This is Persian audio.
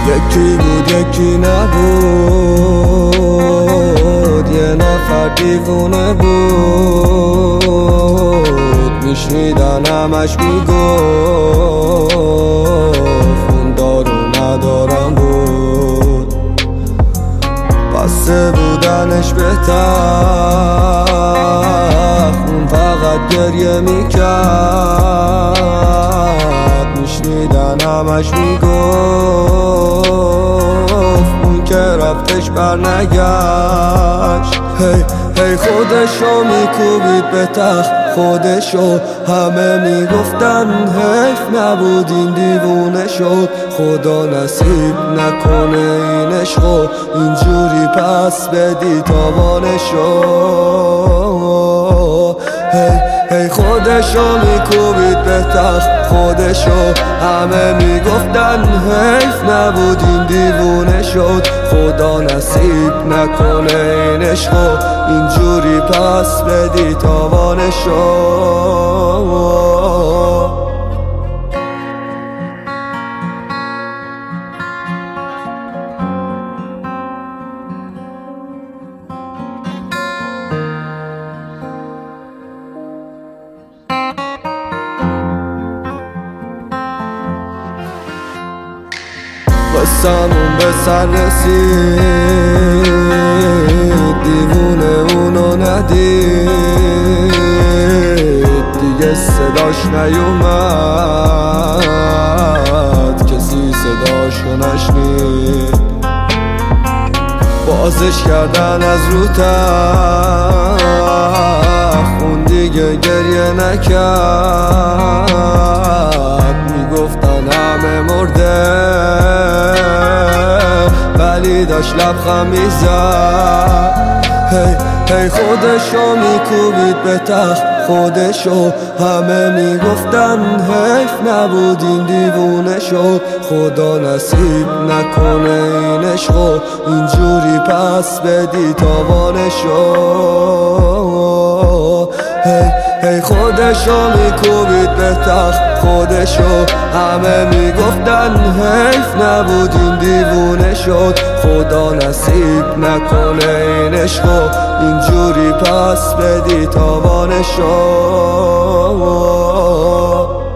یکی بود یکی نبود، یه نفر دیوونه بود، میشنیدن همش میگفت اون دارو ندارم بود. بسته بودنش به تخت، اون فقط گریه میکرد، میشنیدن همش میگفت اون که رفتش بر نگشت. هی خودشو میکوبید به تخت، خودشو همه میگفتن حیف نبود این دیوونه شد، خدا نصیب نکنه این عشقو اینجوری پس بدی تاوانشو. هی خودشو میکوبید به تخت، خودشو همه میگفتن حیف نبود این دیوونه شد، خدا نصیب نکنه این عشقو اینجوری پس بدی تاوانشو. قصمون به سر رسید، دیوونه اونو ندید، دیگه صداش نیومد، کسی صداشو نشنید. بازش کردن از رو تخت، اون دیگه گریه نکرد، میگفتن همه مرده ولی داشت لبخند میزد. هی خودشو میکوبید به تخت، خودشو همه میگفتن حیف نبود این دیوونه شد، خدا نصیب نکنه این عشقو اینجوری پس بدی تاوانشو. هی خودشو میکوبید به تخت، خودشو همه میگفتن حیف نبود این دیوونه شد، خدا نصیب نکنه این عشقو اینجوری پس بدی تاوانشو.